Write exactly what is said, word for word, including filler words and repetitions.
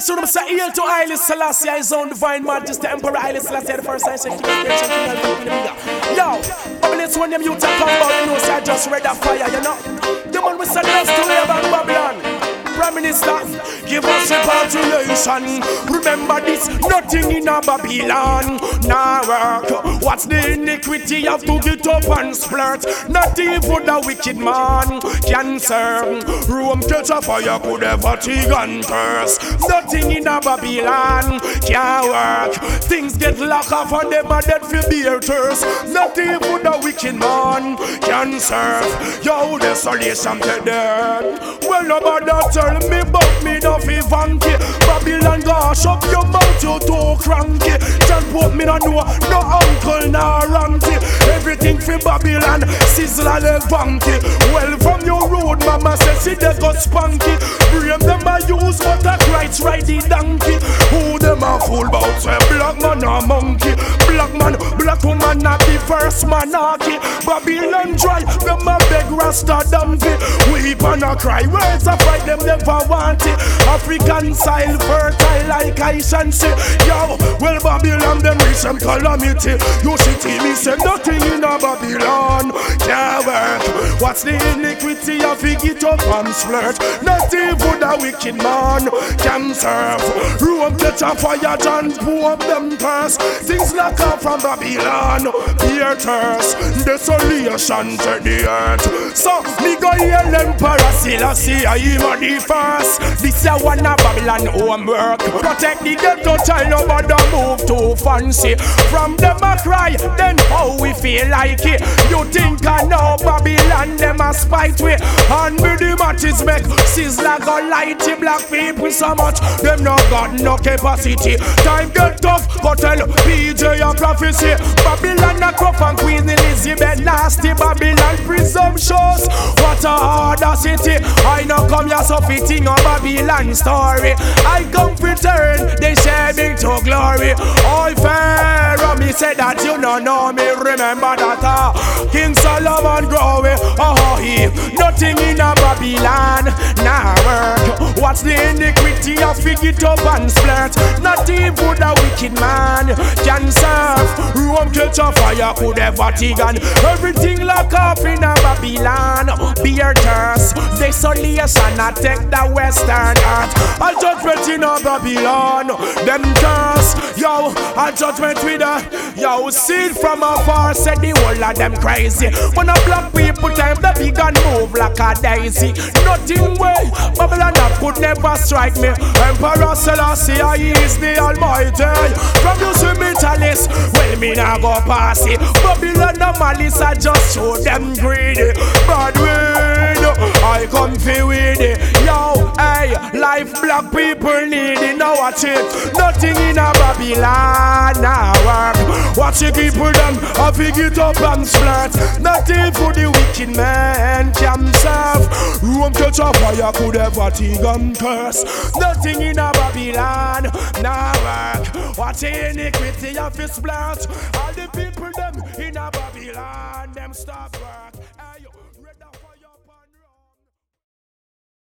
Bless you, say hail to Haile Selassie, his own divine majesty, Emperor Haile Selassie, the first I say king of kings and king of kings. Yo, Babylon's when them youth talk about, you know, say I just read that fire, you know. The man we said us to live about Babylon. Prime Minister, give us repatriation. Remember this, nothing in a Babylon. Nah work, what's the iniquity of to get up and splurt? Not even the wicked man can serve. Rome catch a fire, could ever take and curse. Nothing in a Babylon can work. Things get locked off and them are dead for beer thirst. Not even the wicked man can serve. Yo, desolation to them. Well, nobody tell me about me no fi vanky. Babylon gosh up your mouth, you too cranky. Just put me no know, no uncle, no auntie. Everything fi Babylon, sizzle and vanky. Well, from your road, mama says see they go spanky. Brain them a use, but a Christ ride the donkey. Who them a fool bout, say black man a monkey. Black man, black woman not the first monarchy. Babylon dry, them a beg Rasta dumpy. Weep and a cry, words a fight them never want it. African soil fertile like I can say. Yo, well Babylon them reach some calamity. You city me say nothing in a Babylon can't work. What's the iniquity of it get up and splurt? Not even the wicked man can serve. Rome catch a fire, John pour up them curse. Things like up from Babylon, beer thirst, desolation to the earth. So me go hear Emperor Selassie, I am the first. This a one of Babylon homework. Protect the ghetto child, nobody move too fancy. From them a cry, then how we feel like it. You think I know Babylon, them a spite we. And with the matches make sizzler go lighty. Black people so much, them no got no capacity. Time get tough, go tell P J a prophecy. Babylon a crop and Queen Elizabeth nasty. Babylon presumptuous, what a harder city. I know come here so fitting on Babylon story. I come return, they share me to glory. All fair, me said that you don't know me. Remember that uh, King Solomon growing. Oh, he nothing in a Babylon now work. What's the iniquity of it up and splurt? Not even the wicked man can serve. Rome catch a fire, could ever take and everything lock up in a Babylon. Beer thirst, desolation, I take the western earth. I'll judgment in a Babylon, them curse. Yo, I'll judgment with a yo, seed from afar, said the whole of them crazy. When a black people time the big and move like a daisy. Nothing way, Babylon that could never strike me. Emperor Selassie, he is the Almighty. From you see me chalice, well me nah go pass it. Babylon no malice, I just show them greedy. Bad weed, I come feel with it. Yo, hey, life black people need it. Now watch it, nothing in a Babylon now work. Watch the people them, I pick it up and splurt. Nothing for the wicked man can serve. Rome catch a fire, could ever take and curse. Nothing in a Babylon now work. Watch the iniquity of his blood. All the people them in a Babylon, them stop work.